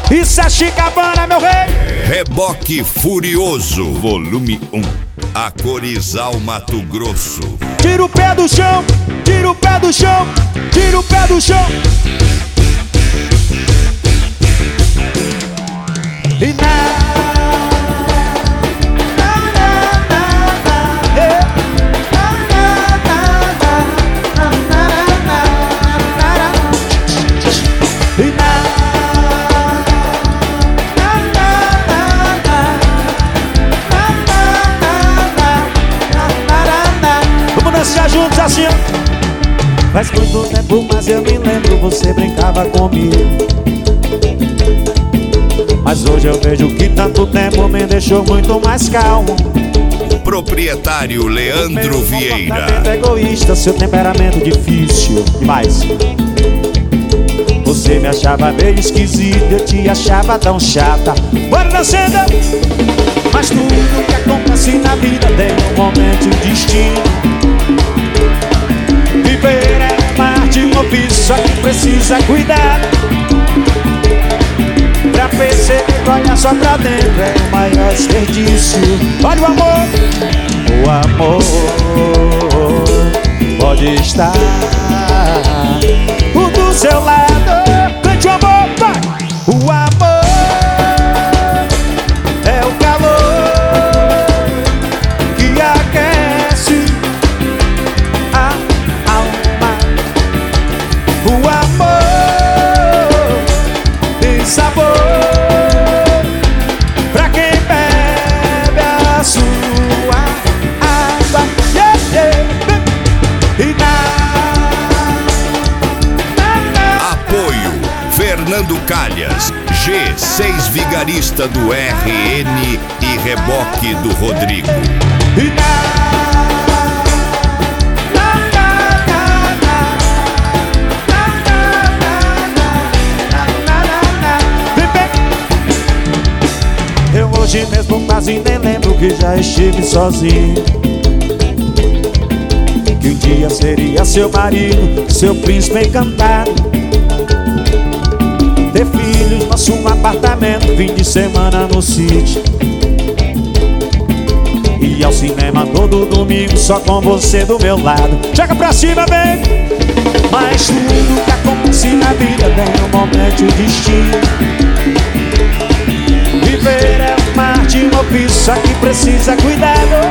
Isso é Chicabana, meu rei. Reboque Furioso, volume 1. A Corizal, Mato Grosso. Tira o pé do chão, tira o pé do chão, tira o pé do chão. E vamos dançar juntos assim. Faz muito tempo, mas eu me lembro, você brincava comigo. Mas hoje eu vejo que tanto tempo me deixou muito mais calmo. Proprietário Leandro Vieira. Seu egoísta, seu temperamento difícil demais. Você me achava meio esquisita, eu te achava tão chata. Bora dançando! Mas tudo que acontece na vida tem um momento e um destino. Viver é uma arte, um ofício, só que precisa cuidar. Pra perceber que olhar só pra dentro é o maior desperdício. Olha o amor. O amor pode estar do seu lado. Cante o amor, vai! O amor é o calor que aquece a alma. O amor tem sabor pra quem bebe a sua água. Yeah, yeah. Apoio Fernando Calhas, G6 Vigarista do RN e Reboque do Rodrigo. Eu hoje mesmo quase nem lembro que já estive sozinho. Que um dia seria seu marido, seu príncipe encantado. Ter filhos, nosso apartamento, fim de semana no sítio. E ao cinema todo domingo, só com você do meu lado. Chega pra cima, vem! Mas tudo que acontece na vida tem um momento e um destino. Viver é uma arte, um ofício, só que precisa cuidado.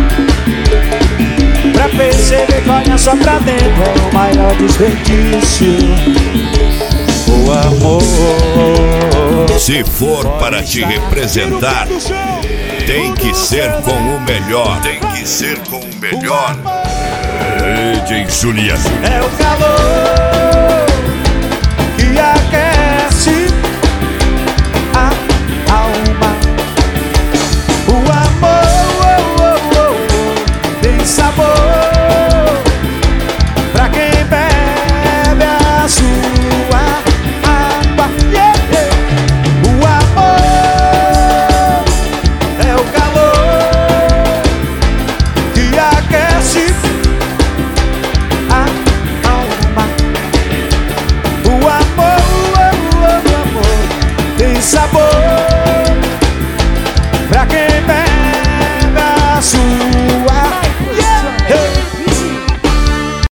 Pra perceber que olha só pra dentro é o maior desperdício. O amor. Se for para te representar, tem que ser com o melhor. Tem que ser com o melhor. DJ Juliano. É o calor